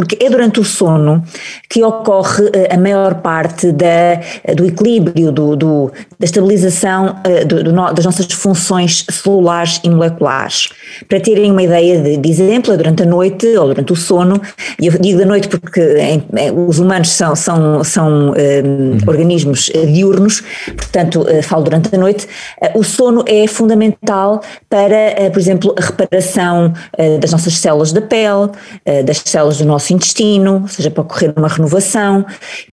porque é durante o sono que ocorre a maior parte do equilíbrio, da estabilização das nossas funções celulares e moleculares. Para terem uma ideia de exemplo, é durante a noite ou durante o sono, e eu digo da noite porque os humanos são organismos diurnos, portanto falo durante a noite. O sono é fundamental para, por exemplo, a reparação das nossas células da pele, das células do nosso intestino, ou seja, para ocorrer uma renovação.